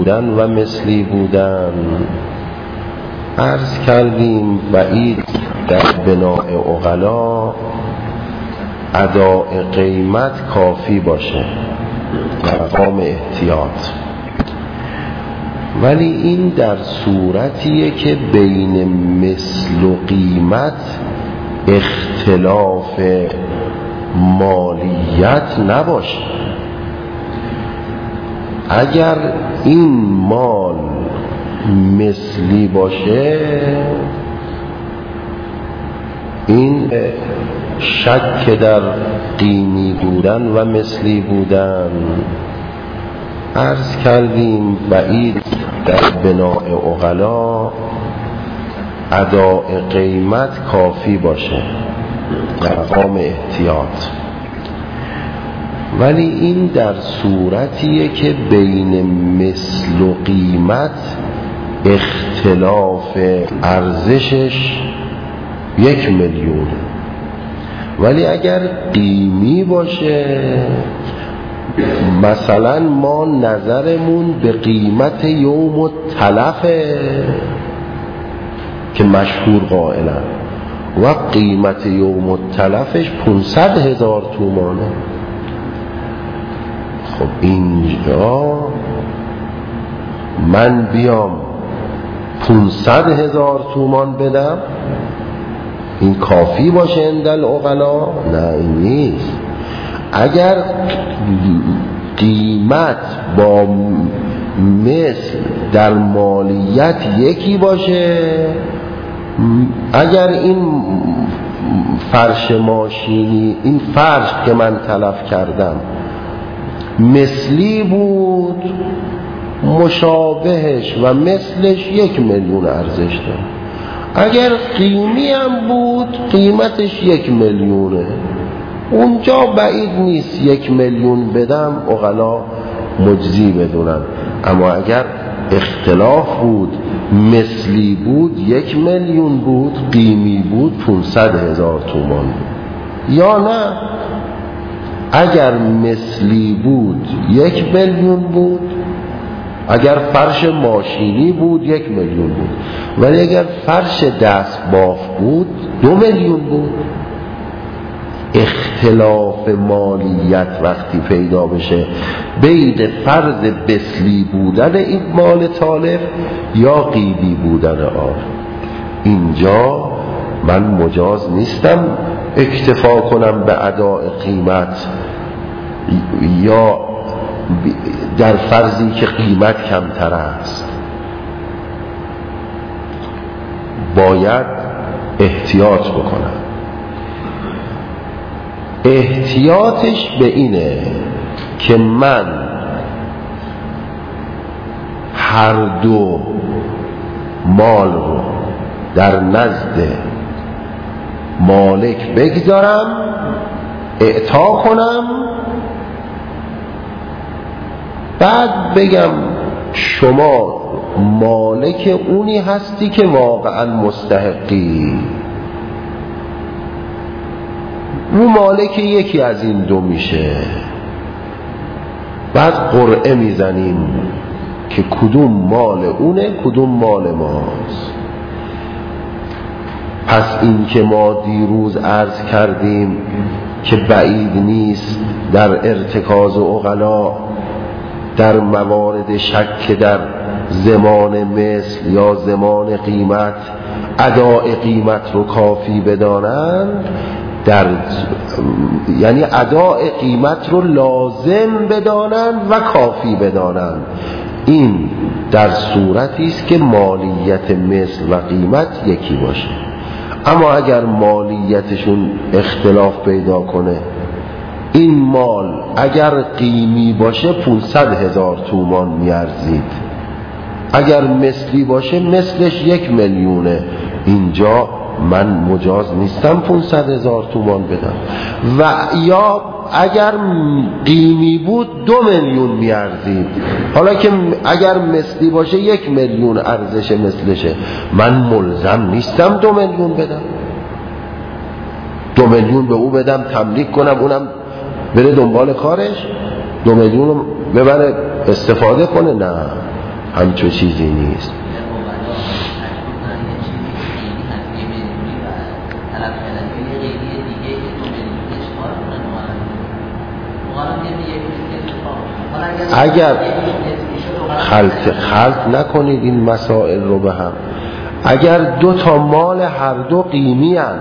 بودن و مثلی بودن. عرض کردیم بعید در بناء عقلا اداء قیمت کافی باشه، مقام احتیاط، ولی این در صورتیه که بین مثل و قیمت اختلاف مالیت نباشه. اگر این مال مثلی باشه، این شک در قیمی بودن و مثلی بودن. عرض کردیم بعید در بناء عقلا اداء قیمت کافی باشه، مقام احتیاط، ولی این در صورتیه که بین مثل و قیمت اختلاف ارزشش 1,000,000. ولی اگر قیمی باشه، مثلا ما نظرمون به قیمت یوم التلفه که مشهور قائلن و قیمت یوم التلفش 500,000 تومانه. خب اینجا من بیام 500,000 تومان بدم، این کافی باشه عند العقلا؟ نه، این نیست. اگر قیمت با مثل در مالیت یکی باشه، اگر این فرش ماشینی، این فرش که من تلف کردم مثلی بود، مشابهش و مثلش 1,000,000 ارزش داره. اگر قیمی هم بود، قیمتش 1,000,000. اونجا بعید نیست 1,000,000 بدم عقلا مجزی بدونم. اما اگر اختلاف بود، مثلی بود 1,000,000 بود، قیمی بود 500,000 تومان بود. یا نه، اگر مثلی بود 1,000,000 بود، اگر فرش ماشینی بود 1,000,000 بود، ولی اگر فرش دست باف بود 2,000,000 بود. اختلاف مالیت وقتی پیدا بشه بین فرض مثلی بودن این مال تالف یا قیمی بودن آن، اینجا من مجاز نیستم اکتفا کنم به اداء قیمت، یا در فرضی که قیمت کمتر است. باید احتیاط بکنم. احتیاطش به اینه که من هر دو مال رو در نزد مالک بگذارم، اعطا کنم، بعد بگم شما مالک اونی هستی که واقعا مستحقی، رو مالک یکی از این دو میشه. بعد قرعه میزنیم که کدوم مال اونه، کدوم مال ماست. پس این که ما دیروز عرض کردیم که بعید نیست در ارتکاز عقلا در موارد شک در زمان مثل یا زمان قیمت اداء قیمت رو کافی بدانند، یعنی اداء قیمت رو لازم بدانند و کافی بدانند. این در صورتی است که مالیت مثل و قیمت یکی باشه. اما اگر مالیتشون اختلاف پیدا کنه، این مال اگر قیمی باشه 500,000 تومان میارزید، اگر مثلی باشه مثلش 1,000,000. اینجا من مجاز نیستم 500,000 تومان بدم. و یا اگر قیمی بود 2,000,000 میارزید، حالا که اگر مثلی باشه 1,000,000 ارزش مثلشه، من ملزم نیستم 2,000,000 بدم. 2,000,000 به او بدم تملیک کنم، اونم بره دنبال کارش 2,000,000 رو ببره استفاده کنه؟ نه، همچون چیزی نیست. اگر خلط نکنید این مسائل رو به هم، اگر دو تا مال هر دو قیمی هن،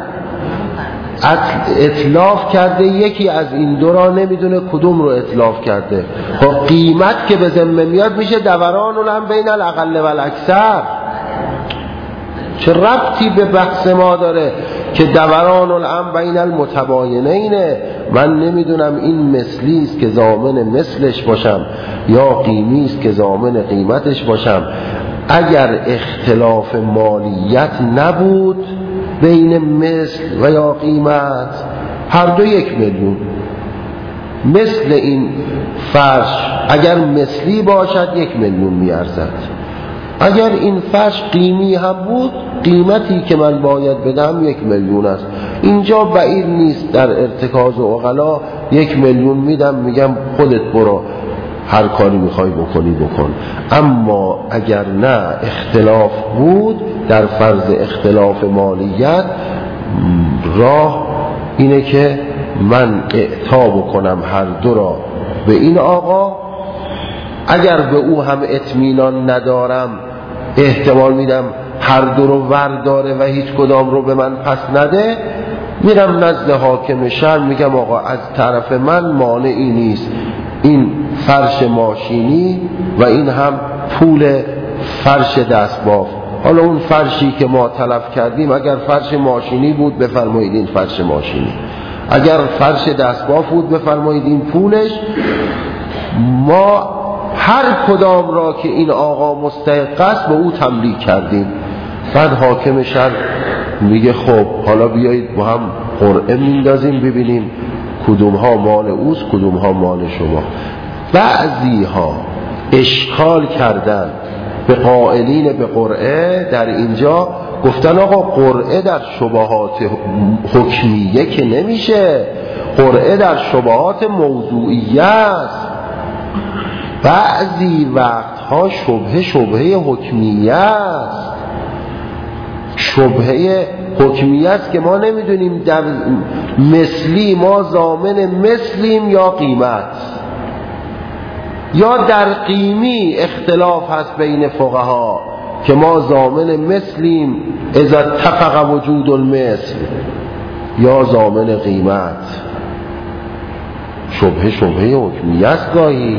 اتلاف کرده یکی از این دو را نمیدونه کدوم رو اتلاف کرده، خب قیمت که به ذمه میاد میشه دوران الامر بین الاقل و الاکثر. چه ربطی به بحث ما داره که دوران الامر بین المتباینینه؟ من نمیدونم این مثلی است که ضامن مثلش باشم یا قیمی است که ضامن قیمتش باشم. اگر اختلاف مالیت نبود بین مثل و یا قیمت، هر دو 1 میلیون. مثل این فرش اگر مثلی باشد 1 میلیون میارزد. اگر این فرش قیمی هم بود، قیمتی که من باید بدم 1 میلیون است. اینجا بعید نیست در ارتکاز عقلا 1 میلیون میدم، میگم خودت برو هر کاری میخوای بکنی بکن. اما اگر نه اختلاف بود در فرض اختلاف مالیت، راه اینه که من اعطا بکنم هر دو را به این آقا. اگر به او هم اطمینان ندارم، احتمال میدم هر دو رو ورداره و هیچ کدام رو به من پس نده، میرم نزد حاکم شهر میگم آقا از طرف من مانعی نیست، این فرش ماشینی و این هم پول فرش دستباف. حالا اون فرشی که ما تلف کردیم اگر فرش ماشینی بود بفرمایید این فرش ماشینی، اگر فرش دستباف بود بفرمایید این پولش. ما هر کدام را که این آقا مستحق است به او تملیک کردیم. بعد حاکم شهر میگه خب حالا بیایید با هم قرعه میندازیم ببینیم کدوم ها مال اوست کدوم ها مال شما. بعضی ها اشکال کردن به قائلین به قرعه در اینجا، گفتن آقا قرعه در شبهات حکمیه که نمیشه، قرعه در شبهات موضوعیه است. بعضی وقتها شبهه حکمیه است، شبهه حکمیه است که ما نمیدونیم در مثلی ما ضامن مثلیم یا قیمت، یا در قیمی اختلاف هست بین فقها که ما ضامن مثلیم اذا اتفق وجود المثل یا ضامن قیمت. شبهه حکمیه است، گاهی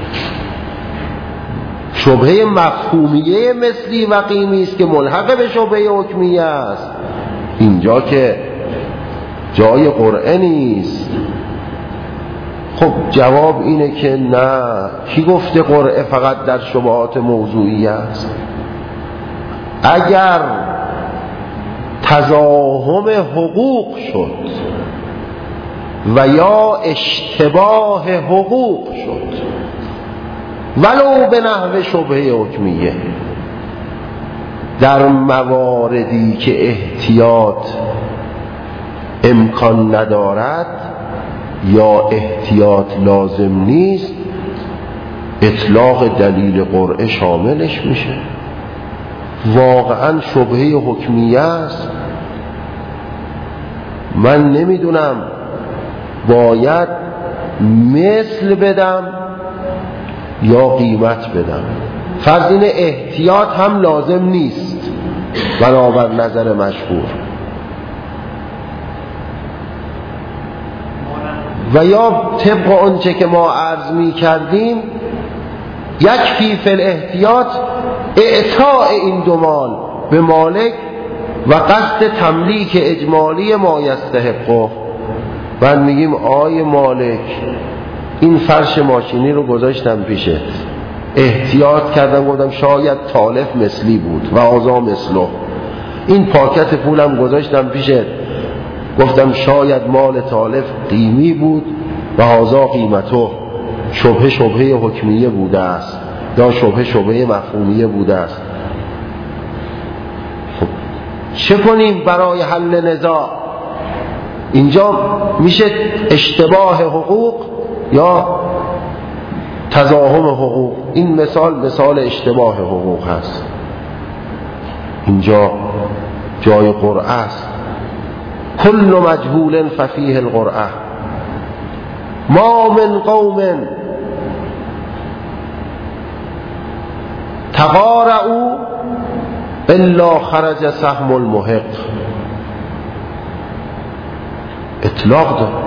شبهه مفهومیه مثلی و قیمی است که ملحق به شبهه حکمیه است. اینجا که جای قرعه نیست. خب جواب اینه که نه. کی گفته قرعه فقط در شبهات موضوعی است؟ اگر تزاحم حقوق شد و یا اشتباه حقوق شد ولو به نحو شبهه حکمیه، در مواردی که احتیاط امکان ندارد یا احتیاط لازم نیست، اطلاق دلیل قرعه شاملش میشه. واقعا شبهه حکمیه است. من نمیدونم باید مثل بدم یا قیمت بدم. فرض اینه احتیاط هم لازم نیست بنابر نظر مشهور، و یا طبق آنچه که ما عرض می کردیم یکفی فی الاحتیاط اعطاء این دو مال به مالک و قصد تملیک اجمالی ما یستحقه. بعد میگیم آی مالک این فرش ماشینی رو گذاشتم پیشت، احتیاط کردم گفتم شاید تالف مثلی بود و آزا مثله، این پاکت پولم گذاشتم پیشت گفتم شاید مال تالف قیمی بود و آزا قیمته، شبهه حکمیه بوده است یا شبهه مفهومیه بوده است. خب چه کنیم برای حل نزاع؟ اینجا میشه اشتباه حقوق یا تضاهم حقوق. این مثال اشتباه حقوق هست. اینجا جای قرعه است. کل مجهول ففیه القرعه. ما من قوم تقارعوا الا خرج سهم المحق. اطلاق داره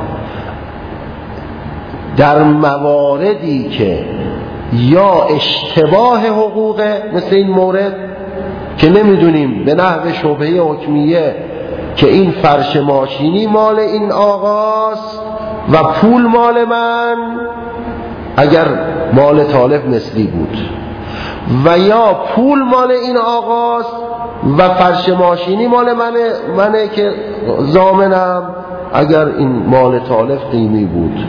در مواردی که یا اشتباه حقوقه، مثل این مورد که نمیدونیم به نحو شبهه حکمیه که این فرش ماشینی مال این آقاست و پول مال من، اگر مال طالب مثلی بود، و یا پول مال این آقاست و فرش ماشینی مال منه که ضامنم، اگر این مال طالب قیمی بود.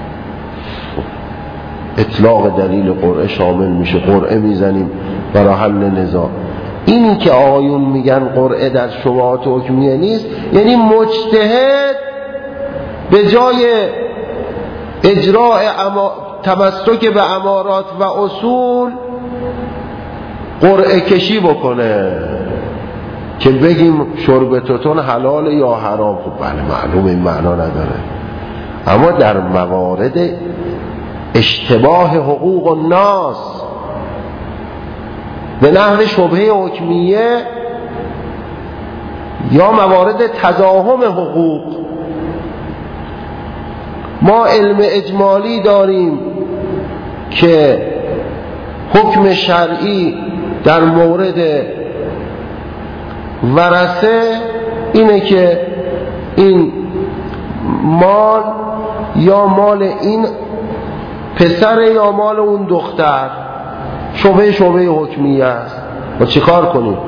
اطلاق دلیل قرعه شامل میشه. قرعه میزنیم برای حل نزاع. اینی که آقایون میگن قرعه در شبهات حکمیه نیست، یعنی مجتهد به جای اجراء تمسک به امارات و اصول قرعه کشی بکنه که بگیم شرب توتون حلال یا حرام. خب بله معلوم این معنا نداره، اما در موارد اشتباه حقوق الناس به نحو شبهه حکمیه یا موارد تضاهم حقوق، ما علم اجمالی داریم که حکم شرعی در مورد ورثه اینه که این مال یا مال این پسر یا مال اون دختر. شبهه حکمیه است. و چی کار کنیم؟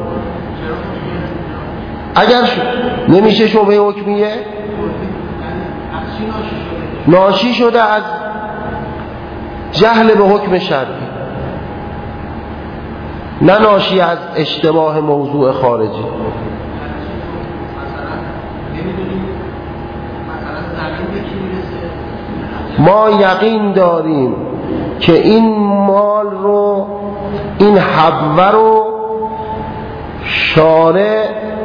اگر نمیشه شبهه حکمیه، ناشی شده از جهل به حکم شرعی، نه ناشی از اشتباه موضوع خارجی. ما یقین داریم که این مال رو، این حبوه رو شارع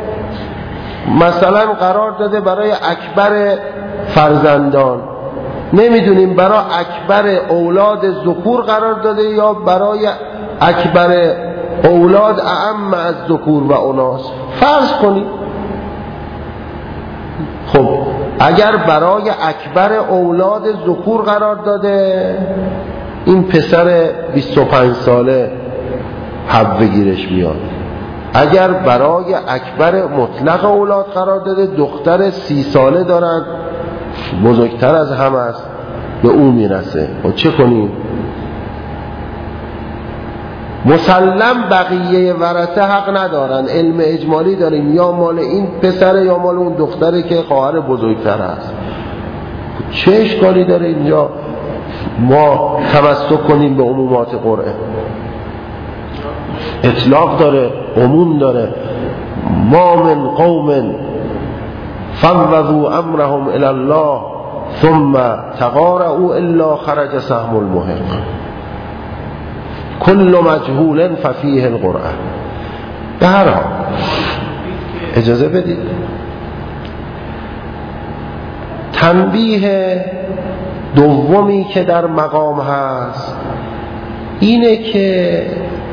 مثلا قرار داده برای اکبر فرزندان، نمیدونیم برای اکبر اولاد ذکور قرار داده یا برای اکبر اولاد اعم از ذکور و اناث. فرض کنید خب اگر برای اکبر اولاد ذکور قرار داده، این پسر 25 ساله حبوه گیرش میاد. اگر برای اکبر مطلق اولاد قرار داده، دختر 30 ساله دارن بزرگتر از هم است، به او میرسه. و چه کنیم؟ مسلم بقیه ورثه حق ندارن. علم اجمالی داریم یا مال این پسره یا مال اون دختره که خواهر بزرگتر است. چه اشکالی داره اینجا ما تمسک کنیم به عمومات قرعه؟ اطلاق داره، عموم داره. ما من قوم فوضوا امرهم الی الله ثم تقارعوا الا خرج سهم المحق. کل مجهول ففیه القرعه. به هر حال اجازه بدید تنبیه دومی که در مقام هست اینه که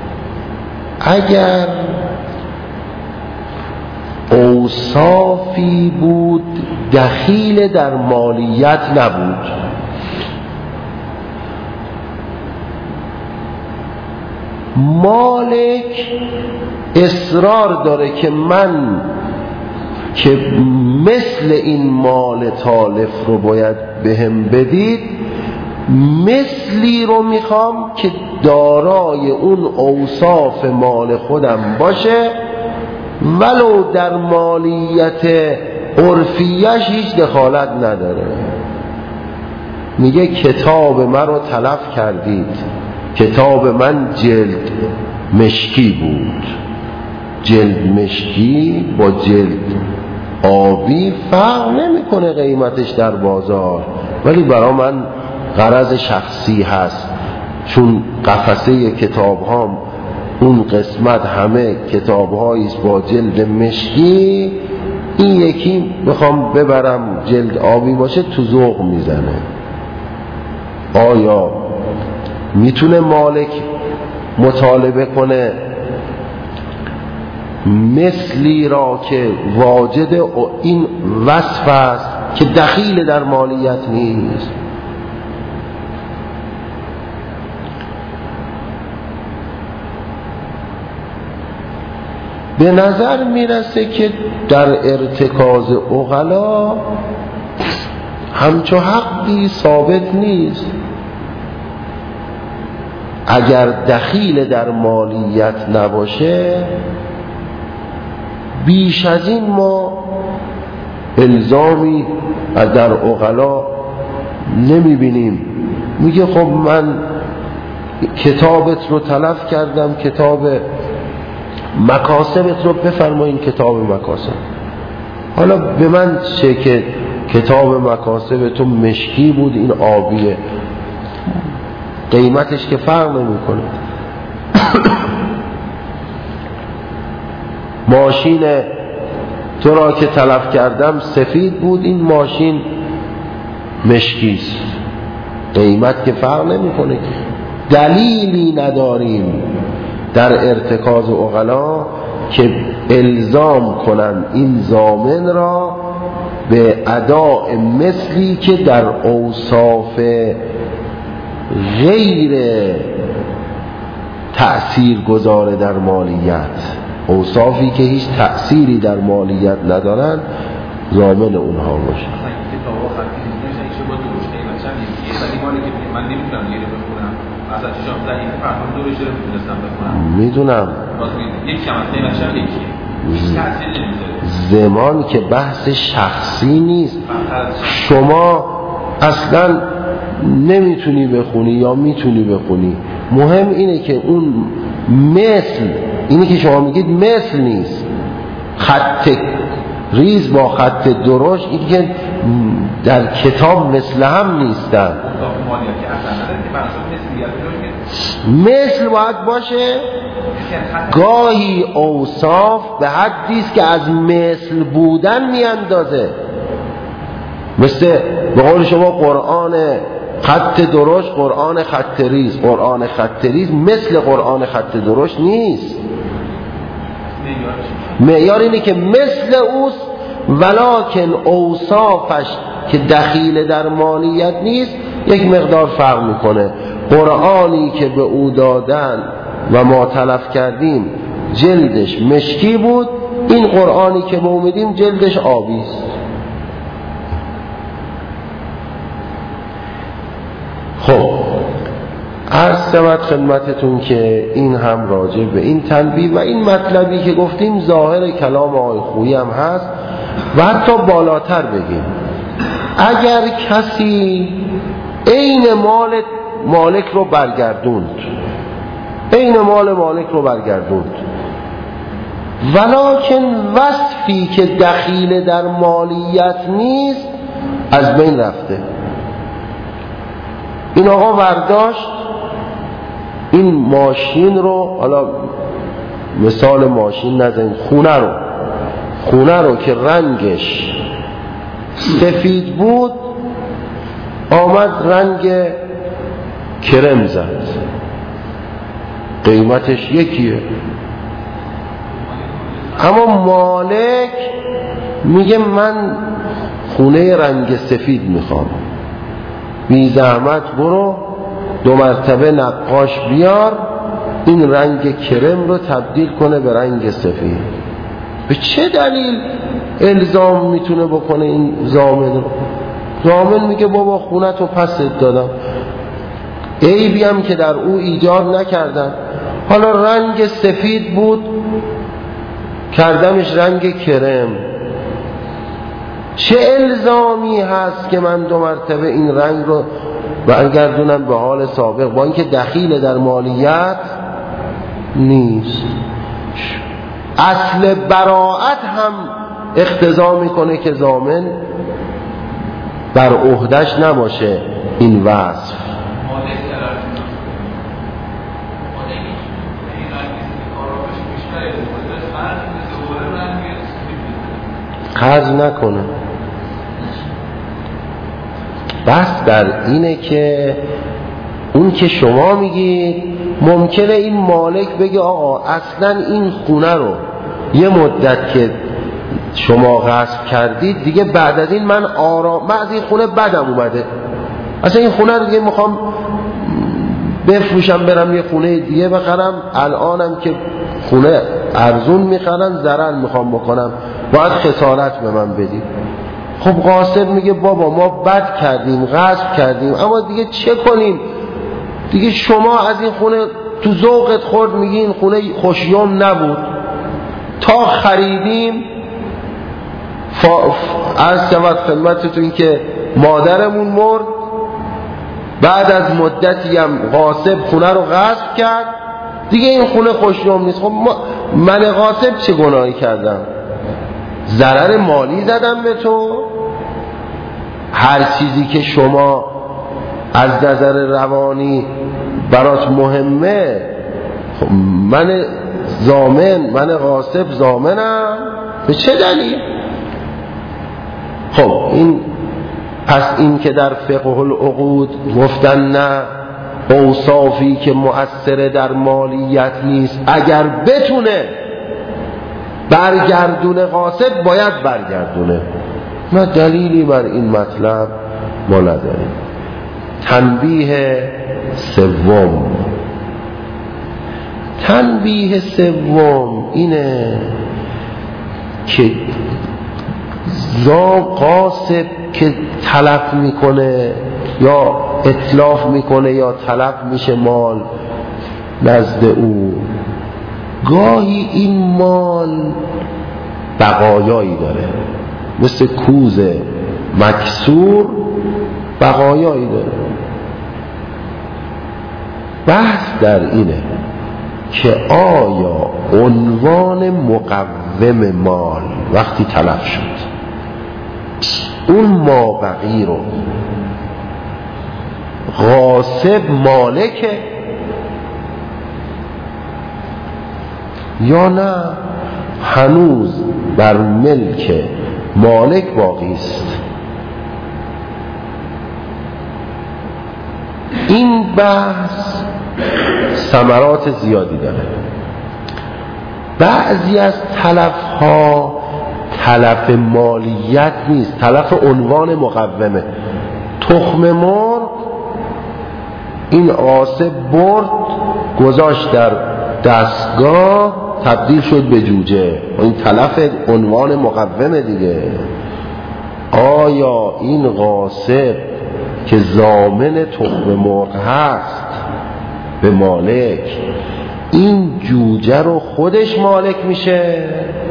اگر اوصافی بود دخیل در مالیت نبود، مالک اصرار داره که من که مثل این مال تالف رو باید بهم بدید، مثلی رو میخوام که دارای اون اوصاف مال خودم باشه، ولو در مالیت عرفیش هیچ دخالت نداره. میگه کتاب من رو تلف کردید، کتاب من جلد مشکی بود. جلد مشکی با جلد آبی فرق نمیکنه قیمتش در بازار، ولی برای من غرض شخصی هست، چون قفسه کتاب هام اون قسمت همه کتاب هاییست با جلد مشکی، این یکی بخوام ببرم جلد آبی باشه تو ذوق میزنه. آیا میتونه مالک مطالبه کنه مثلی را که واجد این وصف است که دخیل در مالیت نیست؟ به نظر میرسه که در ارتکاز عقلا همچو حقی ثابت نیست. اگر دخیل در مالیت نباشه بیش از این ما الزامی در عقلا نمیبینیم. میگه خب من کتابت رو تلف کردم، کتاب مکاسبت رو بفرمایین کتاب مکاسب. حالا به من چه که کتاب مکاسب تو مشکی بود این آبیه، قیمتش که فرق نمی کنه. ماشین تو را که تلف کردم سفید بود، این ماشین مشکیست، قیمت که فرق نمی کنه. دلیلی نداریم در ارتکاز عقلا که الزام کنن این ضامن را به اداء مثلی که در اوصاف غیر تأثیر گذاره در مالیت، اوصافی که هیچ تأثیری در مالیت ندارن، ضامن اونها باشه. میدونم زمان که بحث شخصی نیست، شما اصلا نمیتونی بخونی یا میتونی بخونی، مهم اینه که اون مثل، اینی که شما میگید مثل نیست، خط ریز با خط درشت، این که در کتاب مثل هم نیستن. مثل باید باشه، گاهی اوصاف به حدیست که از مثل بودن میاندازه. مثل به قول شما قرآن خط درشت، قرآن خط ریز. قرآن خط ریز مثل قرآن خط درشت نیست. معیار اینه که مثل اوست، ولکن اوصافش که دخیل در مالیت نیست یک مقدار فرق میکنه. قرآنی که به او دادن و ما تلف کردیم جلدش مشکی بود، این قرآنی که به او میدیم جلدش آبی است. خب عرض شود خدمتتون که این هم راجع به این تنبیه و این مطلبی که گفتیم ظاهر کلام آقای خویی هم هست و حتی بالاتر بگیم اگر کسی عین مال مالک رو برگردوند، عین مال مالک رو برگردوند، ولکن وصفی که دخیل در مالیت نیست از بین رفته. این آقا برداشت این ماشین رو، حالا مثال ماشین نزنید، خونه رو که رنگش سفید بود آمد رنگ کرم زد، قیمتش یکیه، اما مالک میگه من خونه رنگ سفید میخوام، بی زحمت برو 2 مرتبه نقاش بیار این رنگ کرم رو تبدیل کنه به رنگ سفید. به چه دلیل الزام میتونه بکنه این ضامن رو؟ ضامن میگه بابا خونتو پست دادم، عیبی هم که در او ایجاد نکردن، حالا رنگ سفید بود کردمش رنگ کرم، چه الزامی هست که من 2 مرتبه این رنگ رو برگردونم به حال سابق با اینکه دخیل در مالیت نیست؟ اصل براءت هم اقتضا میکنه که ضامن بر عهده‌اش نباشه این وصف. خرج نکنه. بس در اینه که اون که شما میگید ممکنه این مالک بگه آقا اصلا این خونه رو یه مدت که شما غصب کردید دیگه بعد از این من از این خونه بدم اومده، اصلا این خونه رو دیگه میخوام بفروشم برم یه خونه دیگه بخرم، الانم که خونه ارزون میخرن ضرر میخوام بکنم، باید خسارت به من بدید. خب غاصب میگه بابا ما بد کردیم غصب کردیم اما دیگه چه کنیم دیگه، شما از این خونه تو ذوقت خورد میگی این خونه خوشیوم نبود، تا خریدیم عرض شود خدمتتون که مادرمون مرد، بعد از مدتی هم غاصب خونه رو غصب کرد، دیگه این خونه خوشیوم نیست. خب من غاصب چه گناهی کردم؟ ضرر مالی زدم به تو؟ هر چیزی که شما از نظر روانی برات مهمه من ضامن، من غاصب ضامنم؟ به چه دلیل؟ خب این پس این که در فقه العقود گفتن نه اوصافی که مؤثر در مالیت نیست اگر بتونه برگردونه غاصب باید برگردونه. ما دلیلی بر این مطلب ما نداریم. تنبیه سوم اینه که غاصب که تلف میکنه یا اتلاف میکنه یا تلف میشه مال نزد او، گاهی این مال بقایایی داره، مثل کوز مکسور بقایایی داره. بحث در اینه که آیا عنوان مقوم مال وقتی تلف شد اون مابقی رو غاصب مالکه یا نه هنوز بر ملک مالک باقی است؟ این بحث ثمرات زیادی داره. بعضی از تلف ها تلف مالیت نیست، تلف عنوان مقومه. تخم مرغ این غاصب برد گذاشت در دستگاه تبدیل شد به جوجه، این تلف عنوان مقومه دیگه. آیا این غاصب که ضامن تخم مرغ هست به مالک این جوجه رو خودش مالک میشه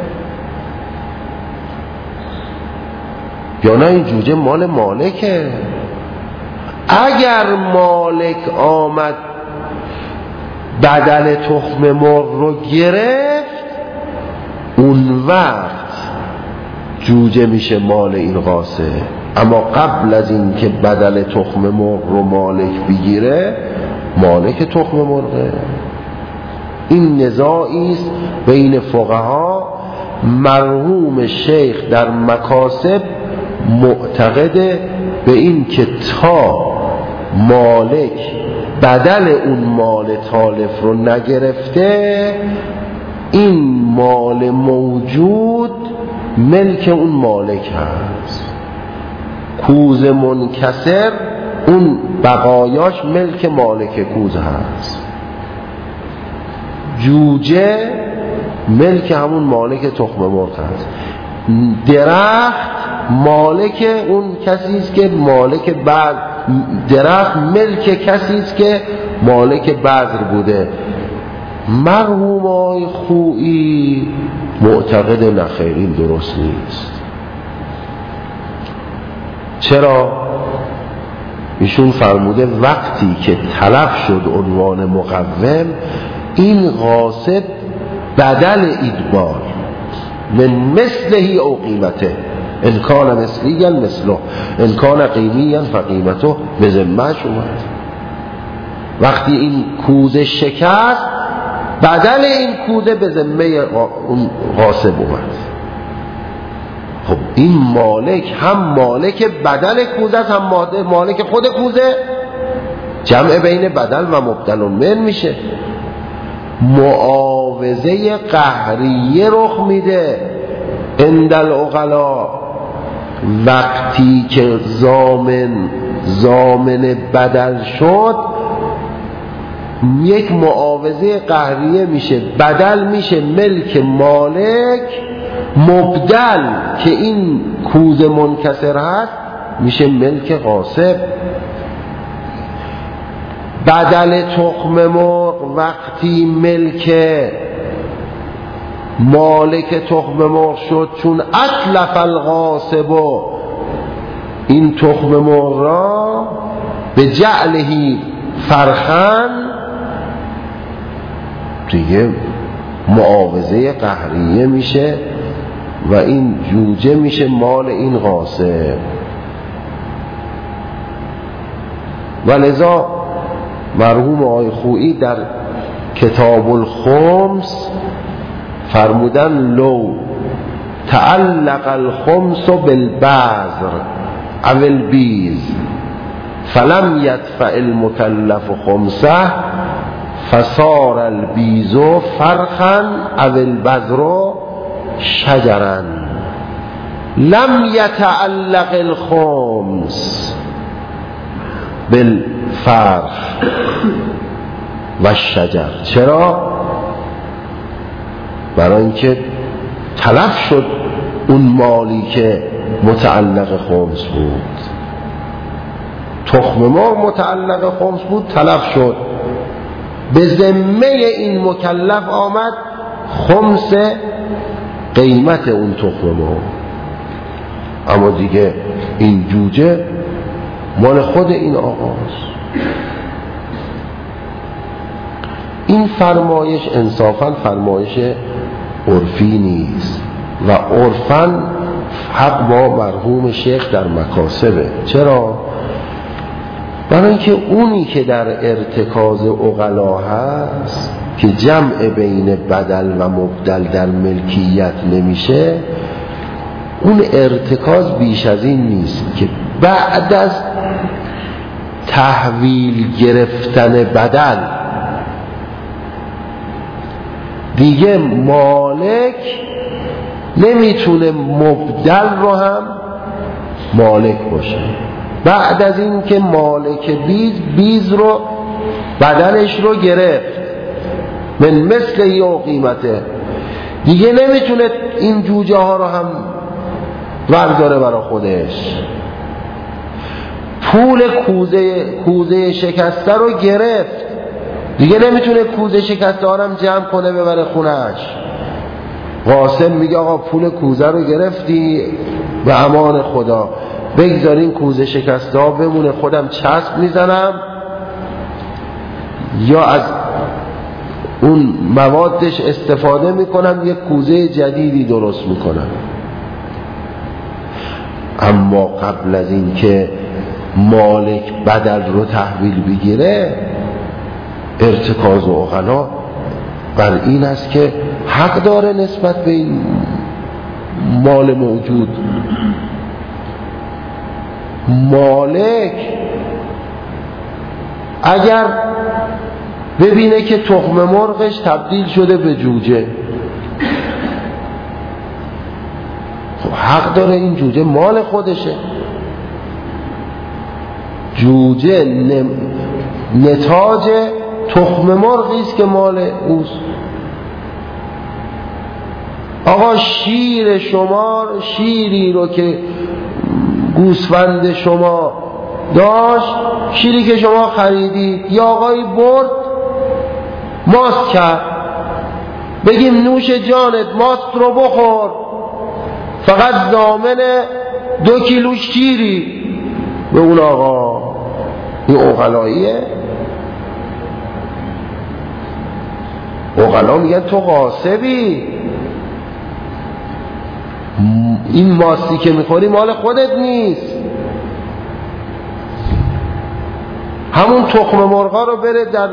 یا نه این جوجه مال مالکه؟ اگر مالک آمد بدل تخم مرغ رو گرفت اون وقت جوجه میشه مال این غاصب، اما قبل از این که بدل تخم مرغ رو مالک بگیره مالک تخم مرغه. این نزاعی است بین فقها. مرحوم شیخ در مکاسب معتقده به این که تا مالک بدل اون مال تالف رو نگرفته این مال موجود ملک اون مالک هست. کوز منکسر اون بقایاش ملک مالک کوز هست. جوجه ملک همون مالک تخم مرغ هست. درخت مالک اون کسی است که مالک درخت ملک کسی است که مالک بذر بوده. مرحوم آقای خویی معتقد نخیر این درست نیست. چرا؟ ایشون فرموده وقتی که تلف شد عنوان مقوم این غاصب بدل ادبار من مثله او قیمته ان کان مثلیاً مثله ان کان قیمیاً فقیمته به ذمه‌اش اومد. وقتی این کوزه شکست بدل این کوزه به ذمه اون غاصب اومد. خب این مالک هم مالک بدل کوزه است، هم مالک خود کوزه، جمع بین بدل و مبدل من میشه. معاوضه قهریه رخ میده عند العقلاء وقتی که ضامن بدل شد، یک معاوضه قهریه میشه، بدل میشه ملک مالک، مبدل که این کوزه منکسر هست میشه ملک غاصب. بدل تخم مرغ وقتی ملک مالک تخم مرغ شد، چون اتلف الغاصب این تخم مرغ را به جعلهی فرخن، دیگه معاوضه قهریه میشه و این جوجه میشه مال این غاصب. و لذا مرحوم آقای خویی در کتاب الخمس فرمودن لو تعلق الخمس بالبذر او البیز فلم یدفع المکلف خمسه فصار البیز فرخا او البذر شجرا لم یتعلق الخمس بالفرخ و الشجر. چرا؟ برای اینکه تلف شد اون مالی که متعلق خمس بود. تخم مرغ متعلق خمس بود، تلف شد، به ذمه این مکلف آمد خمس قیمت اون تخم مرغ، اما دیگه این جوجه مال خود این آقاست. این فرمایش انصافاً فرمایش عرفی نیست و عرفاً حق با مرحوم شیخ در مکاسبه. چرا؟ برای اینکه اونی که در ارتکاز عقلا هست که جمع بین بدل و مبدل در ملکیت نمیشه، اون ارتکاز بیش از این نیست که بعد از تحویل گرفتن بدل دیگه مالک نمیتونه مبدل رو هم مالک باشه. بعد از این که مالک بیز رو بدلش رو گرفت من مثل یا قیمته، دیگه نمیتونه این جوجه ها رو هم ورداره برای خودش. پول کوزه شکسته رو گرفت، دیگه نمیتونه کوزه شکسته ها رو هم جمع کنه ببره خونش. قاسم میگه آقا پول کوزه رو گرفتی به امان خدا، بگذارین کوزه شکسته ها بمونه، خودم چسب میزنم یا از اون موادش استفاده میکنم یک کوزه جدیدی درست میکنم. اما قبل از این که مالک بدل رو تحویل بگیره، ارتکاز و عقلا بر این است که حق داره نسبت به این مال موجود. مالک اگر ببینه که تخم مرغش تبدیل شده به جوجه، خب حق داره این جوجه مال خودشه. جوجه نتاج تخم مرغی است که مال اوست. آقا شیر شما، شیری رو که گوسفند شما داشت، شیری که شما خریدید، یا آقایی برد ماست کرد، بگیم نوش جانت ماست رو بخور، فقط ضامن 2 کیلو شیری به اون آقا. این عقلاییه؟ عقلا میگن تو غاصبی، این ماستی که میخوری مال خودت نیست. همون تخم مرغا رو بره در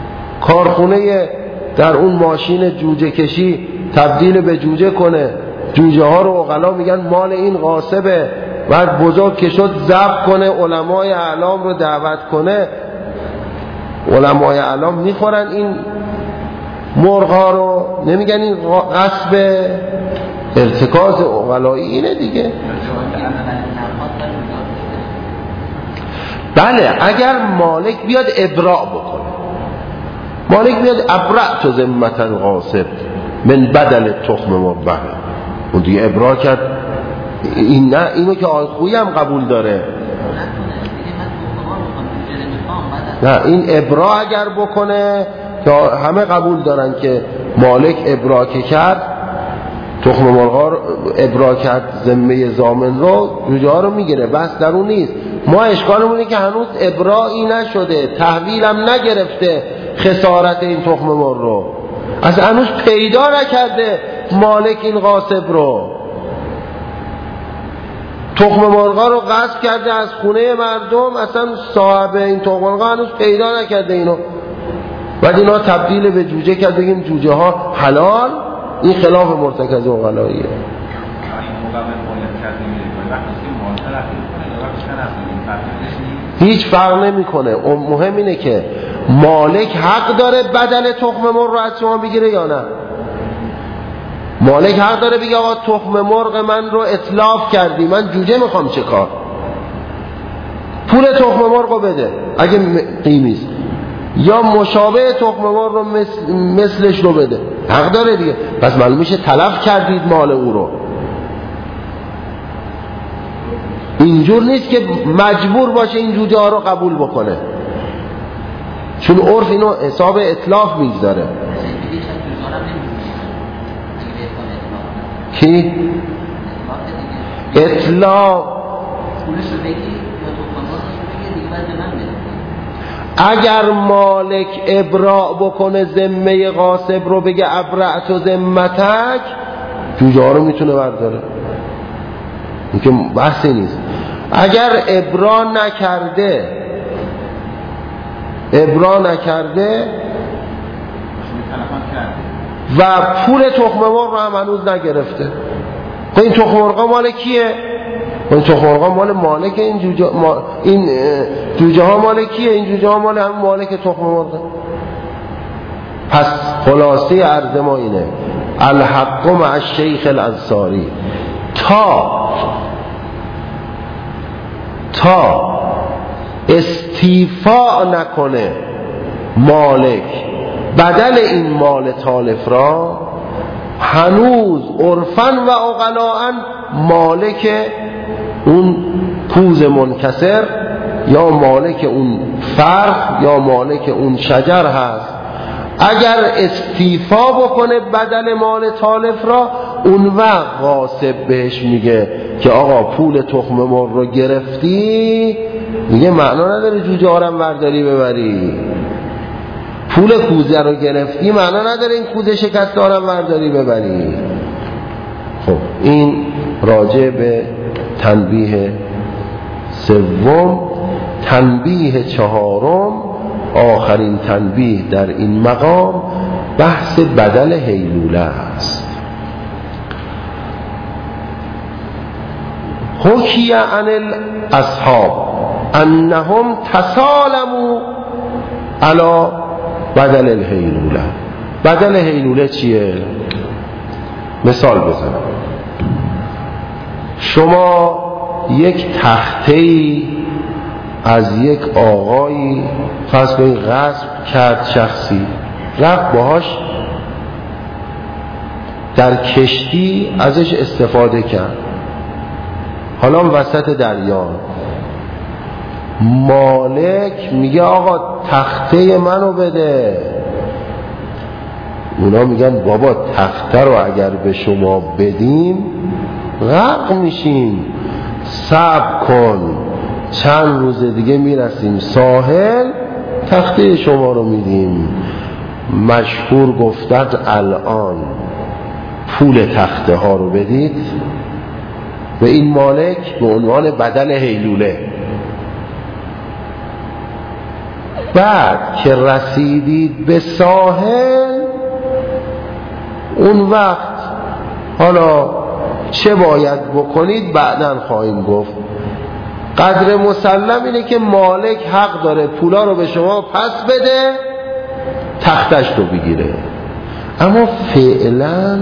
کارخونه، در اون ماشین جوجه کشی تبدیل به جوجه کنه، جوجه ها رو عقلا میگن مال این غاصبه، بعد بزرگ که شد ضبط کنه، علمای اعلام رو دعوت کنه، علمای اعلام میخورن این مرغ ها رو، نمیگن این غصب ارتکاز عقلایی اینه دیگه. بله اگر مالک بیاد ابراء بکنه، مالک بیاد ابرأت ذمة الغاصب من بدل تخم مربع، اون دیگه ابراء کرد. این نه، اینو که آقای خویی هم قبول داره. نه این ابراء اگر بکنه که همه قبول دارن که مالک ابراء که کرد تخم مرغا رو ابراء کرد، ذمه ضامن رو، جوجه ها رو میگیره، بس در اون نیست. ما اشکالمونه که هنوز ابرائی نشده، تحویل هم نگرفته خسارت این تخم مرغ رو، اصلا هنوز پیدا نکرده مالک این غاصب رو. تخم مرغا رو غصب کرده از خونه مردم، اصلا صاحب این تخم مرغا هنوز پیدا نکرده اینو، بعد اینا تبدیل به جوجه کرد بگیم جوجه ها حلال. این خلاف مرتکز عقلاییه. هیچ فرق نمیکنه، مهم اینه که مالک حق داره بدل تخم مرغ رو از شما بگیره یا نه. مالک حق داره بگه آقا تخم مرغ من رو اتلاف کردی، من جوجه میخوام، چه کار؟ پول تخم مرغ رو بده اگه قیمیست، یا مشابه تخم مرغ رو مثلش رو بده، حق داره دیگه. پس معلوم میشه تلف کردید مال او رو. اینجور نیست که مجبور باشه این جوجه ها رو قبول بکنه، چون عرف اینو حساب اتلاف میگذاره. کی؟ اطلاق اگر مالک ابراء بکنه ذمه غاصب رو، بگه ابرأت و ذمتک، جوجه ها رو میتونه برداره، این که بحثی نیست. اگر ابراء نکرده و پول تخم مرغ رو هم هنوز نگرفته، این تخم مرغ مال کیه؟ این تخم مرغ مال مالک این جوجه، این جوجه ها مال کیه؟ این جوجه ها مال هم مالک تخم مرغ. پس خلاصه عرض ما اینه، الحق مع الشیخ الانصاری، تا استیفاء نکنه مالک بدل این مال تالف را، هنوز عرفاً و عقلاً مالک اون کوز منکسر یا مالک اون فرخ یا مالک اون شجر هست. اگر استیفا بکنه بدل مال تالف را، اون وقت غاصب بهش میگه که آقا پول تخم مرغ رو گرفتی، میگه معنا نداره جوجه هارم برداری ببری، پول کوزه رو گرفتی معنا نداره این کوزه شکست هارم برداری ببری. خب این راجع به تنبیه سوم. تنبیه چهارم، آخرین تنبیه در این مقام، بحث بدل هیلوله است. حکی عن الاصحاب انهم تسالموا علی بدل الهیلوله. بدل هیلوله چیه؟ مثال بزنم، شما یک تخته‌ای از یک آقایی فرض کنید غصب کرد، شخصی رفت باهاش در کشتی ازش استفاده کرد، حالا وسط دریا، مالک میگه آقا تخته منو بده. اونا میگن بابا تخته رو اگر به شما بدیم غرق میشیم، صبر کن چند روز دیگه میرسیم ساحل تخته شما رو میدیم. مشهور گفتند الان پول تخته ها رو بدید به این مالک به عنوان بدل هیلوله. بعد که رسیدید به ساحل، اون وقت حالا چه باید بکنید بعداً خواهیم گفت. قدر مسلم اینه که مالک حق داره پولا رو به شما پس بده، تختش رو بگیره. اما فعلا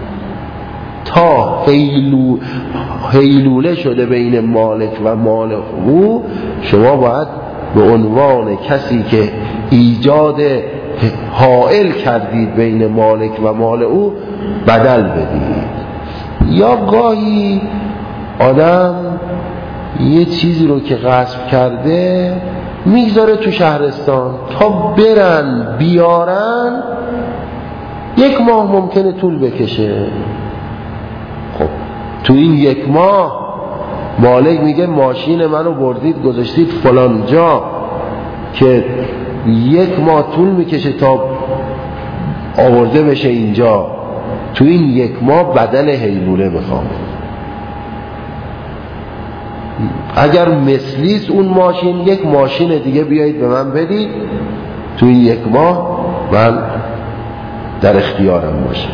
تا حیلوله شده بین مالک و مال او، شما باید به عنوان کسی که ایجاد حائل کردید بین مالک و مال او بدل بدید. یا گاهی آدم یه چیزی رو که غصب کرده میگذاره تو شهرستان تا برن بیارن، 1 ماه ممکنه طول بکشه. خب تو این 1 ماه مالک میگه ماشین منو بردید گذاشتید فلان جا که 1 ماه طول میکشه تا آورده بشه اینجا، تو این 1 ماه بدل حیلوله میخوام. اگر مثلیست اون ماشین، 1 ماشین دیگه بیایید به من بدید، تو این 1 ماه من در اختیارم باشه.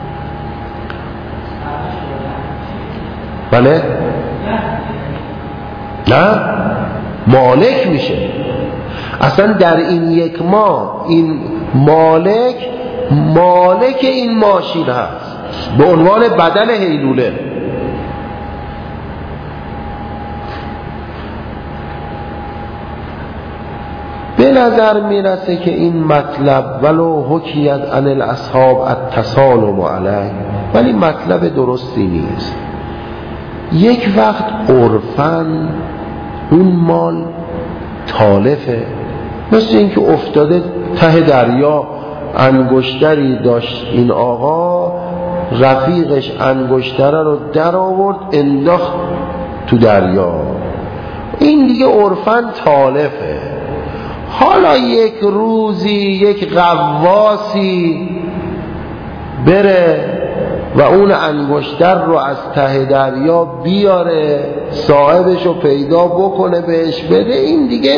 بله؟ نه، مالک میشه. اصلا در این 1 ماه این مالک این ماشین هست به عنوان بدل حیلوله. به نظر میرسه که این مطلب ولو حکیت عن الاصحاب التسالم علیه، ولی مطلب درستی نیست. یک وقت عرفاً اون مال تالفه، مثل این که افتاده ته دریا، انگشتری داشت این آقا، رفیقش انگشتره رو در آورد انداخت تو دریا، این دیگه عرفاً تالفه. حالا یک روزی یک غواصی بره و اون انگشتر رو از ته دریا بیاره، صاحبش رو پیدا بکنه بهش بده، این دیگه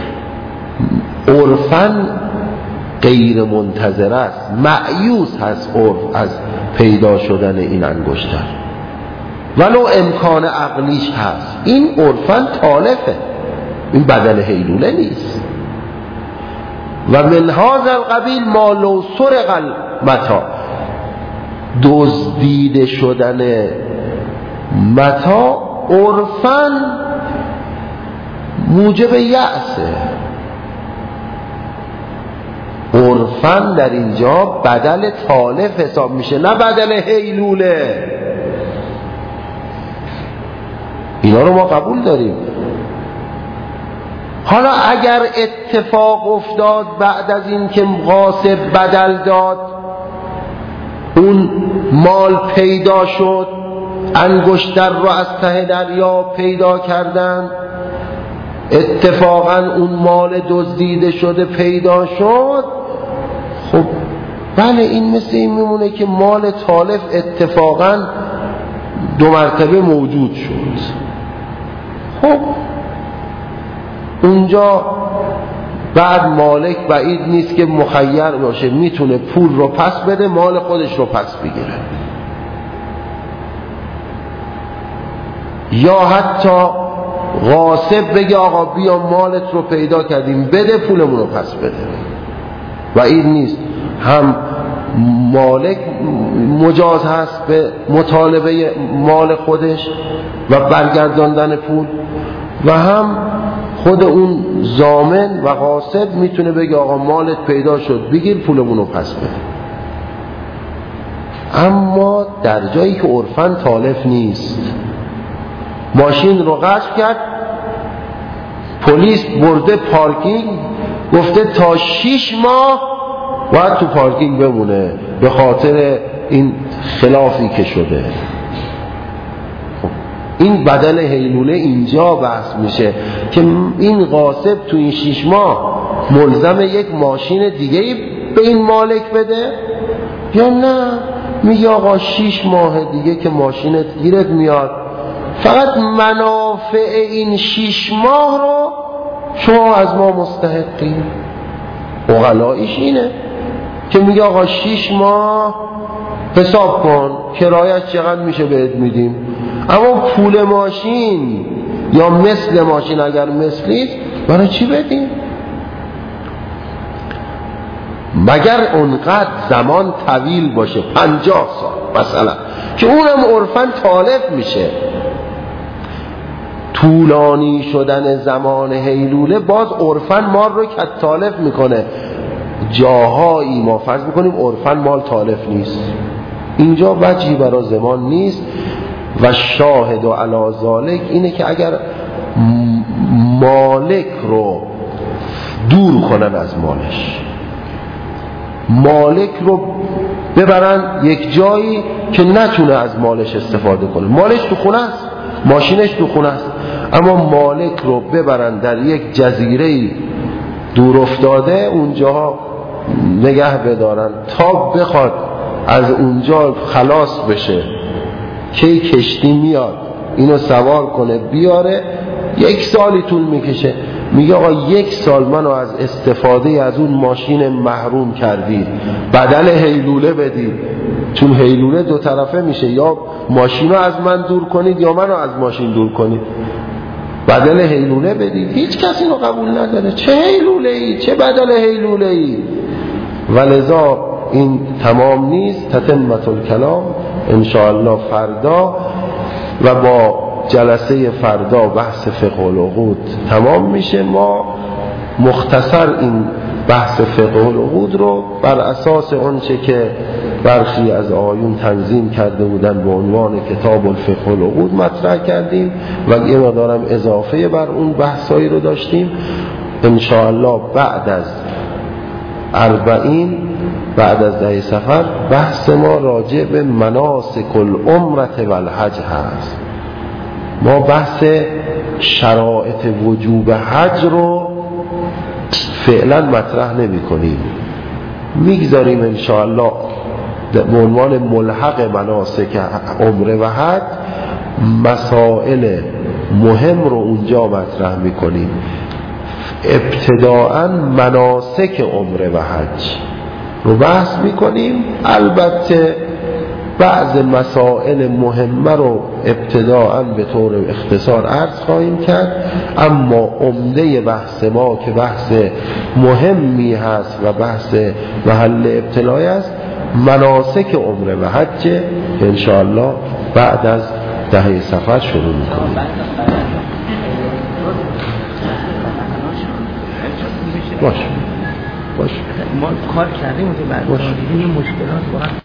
عرفاً غیر منتظر است، مأیوس هست عرف از پیدا شدن این انگشتر، ولو امکان عقلیش هست. این عرفاً تالفه، این بدل حیلوله نیست. و من هذا القبیل ما لو سرق المتاع، دزدیده شدن متاع عرفاً موجب یأسه، عرفاً در اینجا بدل تالف حساب میشه، نه بدل حیلوله. اینا رو ما قبول داریم. حالا اگر اتفاق افتاد بعد از این که غاصب بدل داد، اون مال پیدا شد، انگشتر رو از ته دریا پیدا کردن، اتفاقا اون مال دزدیده شده پیدا شد، خب بله این مثل این میمونه که مال تالف اتفاقا 2 مرتبه موجود شد. خب اونجا بعد مالک بعید نیست که مخیر باشه، میتونه پول رو پس بده، مال خودش رو پس بگیره، یا حتی غاصب بگه آقا بیا مالت رو پیدا کردیم بده پولمون رو پس بده. بعید نیست هم مالک مجاز هست به مطالبه مال خودش و برگرداندن پول، و هم خود اون ضامن و غاصب میتونه بگه آقا مالت پیدا شد بگیر پولمون رو پس بده. اما در جایی که عرفاً تالف نیست، ماشین رو غصب کرد، پلیس برده پارکینگ، گفته تا 6 ماه باید تو پارکینگ بمونه به خاطر این خلافی که شده. این بدل حیلوله اینجا بحث میشه که این غاصب تو این 6 ماه ملزم یک ماشین دیگه به این مالک بده، یا نه میگه آقا 6 ماه دیگه که ماشینت گیرت میاد، فقط منافع این 6 ماه رو شما از ما مستحقی. اغلایش اینه. که میگه آقا 6 ماه حساب کن کرایه‌اش چقدر میشه بهت میدیم. اما پول ماشین یا مثل ماشین اگر مثلیست برای چی بدیم؟ مگر اونقدر زمان طویل باشه 50 سال مثلا که اونم عرفاً تالف میشه. طولانی شدن زمان هیلوله باز عرفاً مال رو که تالف میکنه. جاهایی ما فرض میکنیم عرفاً مال تالف نیست، اینجا وجهی برای زمان نیست. و شاهد و علی ذالک اینه که اگر مالک رو دور کنن از مالش، مالک رو ببرن یک جایی که نتونه از مالش استفاده کنه. مالش تو خونه است، ماشینش تو خونه است، اما مالک رو ببرن در یک جزیره دور افتاده اونجا نگه بدارن تا بخواد از اونجا خلاص بشه که کشتی میاد اینو سوار کنه بیاره، 1 سالی طول میکشه. میگه آقا 1 سال منو از استفاده از اون ماشین محروم کردید، بدل هیلوله بدید، چون هیلوله 2 طرفه میشه، یا ماشینو از من دور کنید یا منو از ماشین دور کنید، بدل هیلوله بدید. هیچ کسی اینو قبول نداره. چه هیلوله ای، چه بدل هیلوله ای؟ ولذا این تمام نیست. تتمت الکلام انشاءالله فردا و با جلسه فردا بحث فقه العقود تمام میشه. ما مختصر این بحث فقه العقود رو بر اساس آنچه که برخی از آیون تنظیم کرده بودن به عنوان کتاب الفقه العقود مطرح کردیم و یه مقدارم اضافه بر اون بحثایی رو داشتیم. انشاءالله بعد از 40 بعد از 10 صفر بحث ما راجع به مناسک العمرة و الحج هست. ما بحث شرایط وجوب حج رو فعلا مطرح نمی کنیم، میگذاریم انشاءالله به عنوان ملحق مناسک عمره و حج مسائل مهم رو اونجا مطرح می کنیم. ابتداءً مناسک عمره و حج رو بحث میکنیم. البته بعض مسائل مهمه رو ابتداءً به طور اختصار عرض خواهیم کرد، اما عمده بحث ما که بحث مهمی هست و بحث محل ابتلای است مناسک عمره و حج انشاءالله بعد از 10 صفر شروع میکنیم. باشه ما کار کردیم که بعد دیدیم مشکلات